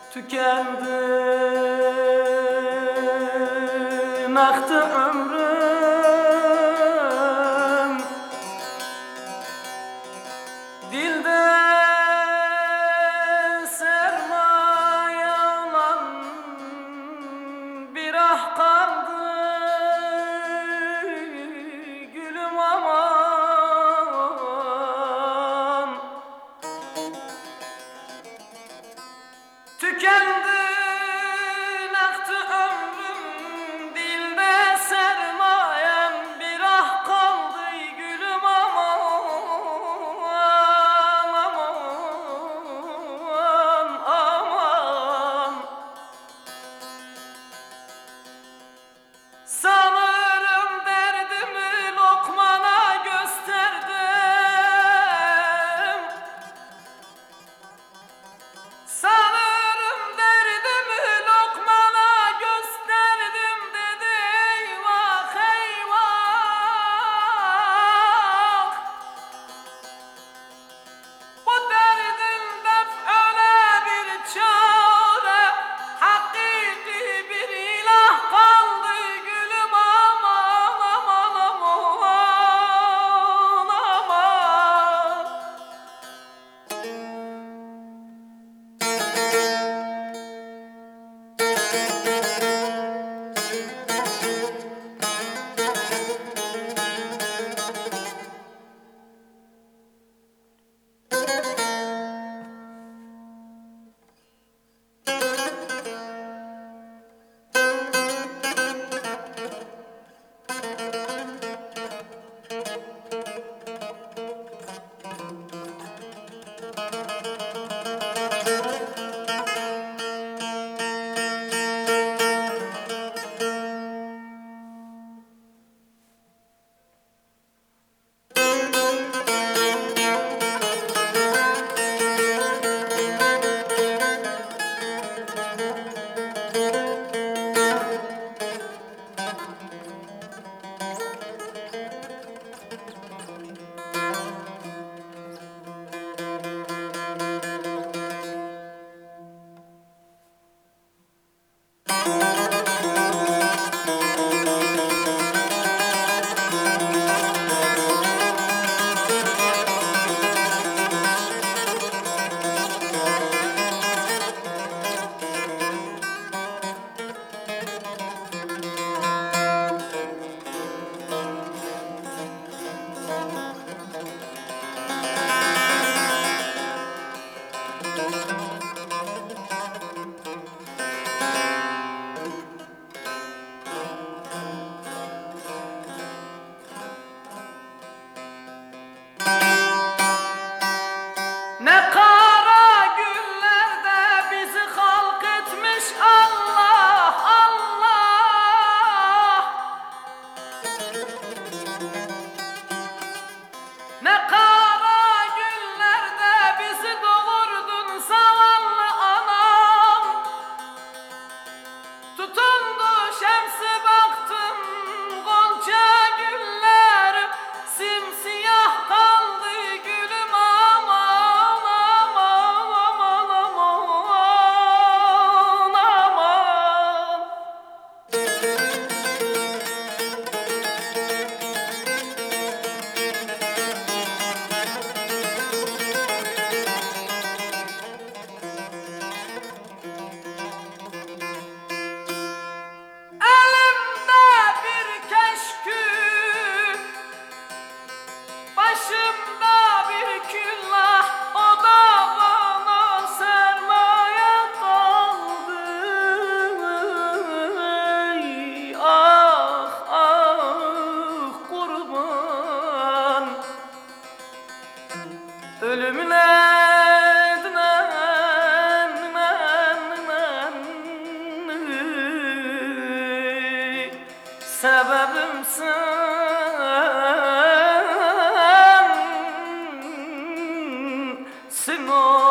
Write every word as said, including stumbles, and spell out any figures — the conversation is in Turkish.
Tükendi, aktı ömrüm, dilde sermaye olan bir ah kaldı, gülüm aman. Tükendi, aktı ömrüm, dilde sermayem bir ah kaldı, gülüm aman, aman, aman. Sanırım derdimi lokmana gösterdim. Sanırım derdimi lokmana gösterdim dedi, eyvah eyvah. Bu derdin def'öne bir çare, hakiki bir ilah kaldı, gülüm aman, aman, aman, aman. Ne kara günlerde bizi halk etmiş Allah, Allah. Ne kara günlerde bizi doğurdun zavallı anam. Tutundu şemsi baktım gonca güller, simsiyah kaldı, gülüm aman, aman, aman, aman, aman. Elimde bir keşkül, başımda bir küllah, o da bana sermaye kaldı. Ey, ah, ah, kurban ölümüne sebebim sen, sen o.